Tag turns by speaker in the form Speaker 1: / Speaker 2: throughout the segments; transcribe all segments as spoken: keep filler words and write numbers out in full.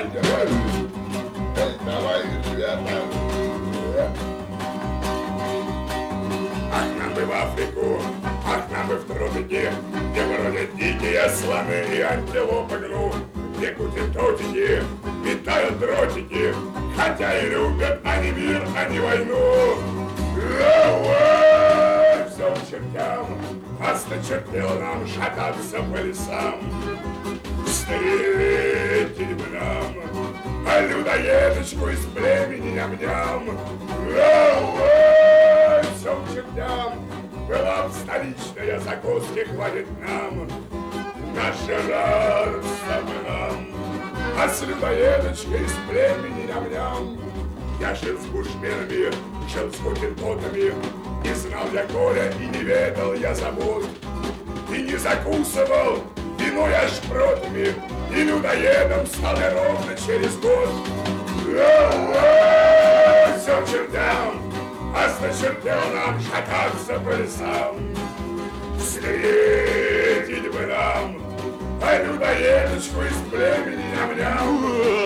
Speaker 1: герой. Эй, давай, ребята. Ах, нам бы в Африку, ах, нам бы в тропики, где бродят дикие слоны и антилопы гну, где кутят тотики, метают дротики, хотя и любят они мир, а не войну. Все к чертям, осточертело нам шататься по лесам. Встретить бы нам а людоедочку из племени ням-ням. Все к чертям, была б столичная, закуски хватит нам, нажраться бы нам. А с людоедочкой из племени ням-ням я жил с бушменами, жил с хутентотами, не знал я горя и не ведал я забот, и не закусывал виной аж шпротами, и людоедом стал я ровно через год. Все чертям, осточертело нам шататься по лесам. Встретить бы нам а людоедочку из племени ням-ням.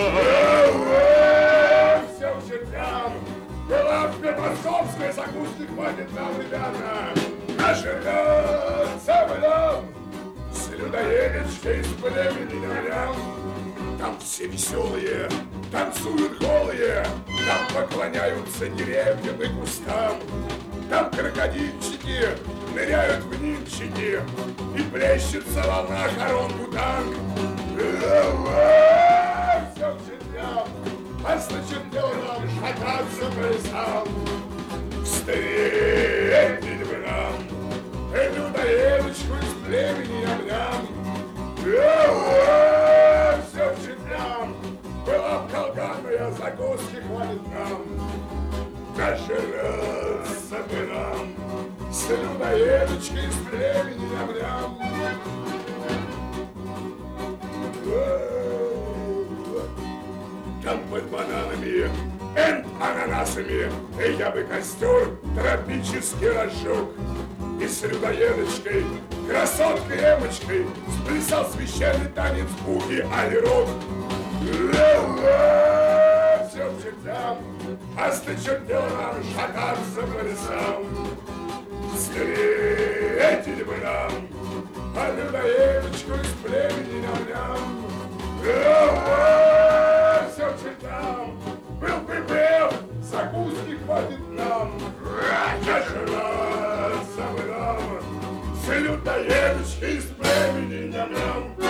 Speaker 1: Все к чертям, была в Петровской закуски, хватит нам, ребята, нажираться бы нам с людоедочкой из племени ням-ням. Там все веселые, танцуют голые, там поклоняются деревьям и кустам. Там крокодильчики ныряют в нильчики, и плещется волна орангутанг. Все к чертям, осточертело нам шататься по лесам. Встретить бы нам людоедочку из племени ням-ням. Все к чертям, была б колганная, закуски хватит нам, нажраться бы нам с людоедочкой из племени ням-ням. Там под бананами, энд ананасами я бы костер тропически разжег, и с людоедочкой, красоткой Эмочкой сплясал священный танец буги али-рок. Все к чертям, осточертело нам шататься по лесам. Встретить бы нам а людоедочку из племени ням-ням. Все к чертям, был бы пел, закуски хватит нам, нажраться бы нам с людоедочкой из племени ням-ням.